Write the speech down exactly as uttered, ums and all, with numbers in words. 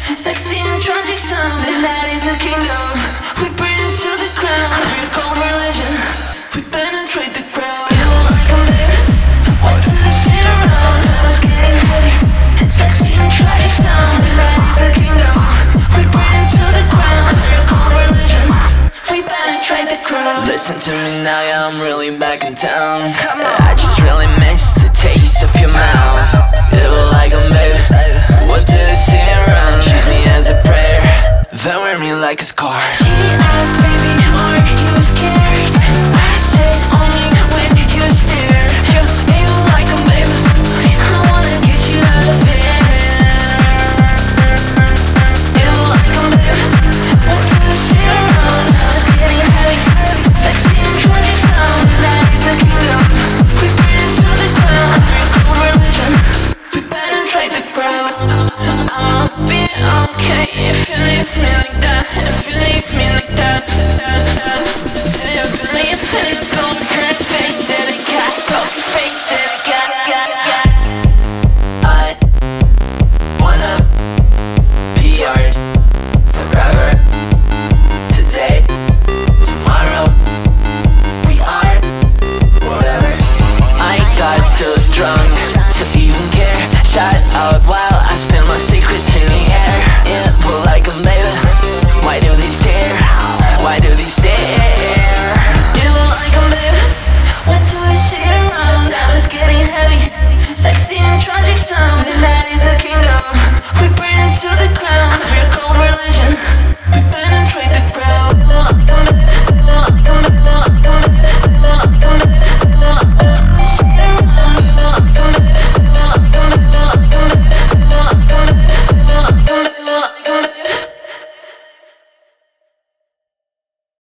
Sexy and tragic sound, and that is a kingdom. We burn into the ground, we're called religion. We penetrate the crowd. You don't like 'em, baby? What do you sit around? I was getting heavy. Sexy and tragic sound, and that is a kingdom. We burn into the ground, we're called religion. We penetrate the crowd. Listen to me now, yeah, I'm really back in town. I just really miss the taste of your mouth. You don't like 'em, baby? What do you see around? Choose me as a prayer, then wear me like a scar. She asked, baby, are you scared? I said only when you stare. You, you like 'em, baby? I wanna get you out of there. You like 'em, baby? What do you see around? I was getting heavy. Sexy and tragic sound, that is a kingdom. We burn into the ground, we're called religion. We penetrate the crowd. I'll be okay if you leave me like that. If you leave me like that. Do you believe in the poker face that I got? Poker face that I got, got, got. I wanna be yours forever. Today, tomorrow, we are whatever. I got too drunk to even care. Shout out while I spill my secrets in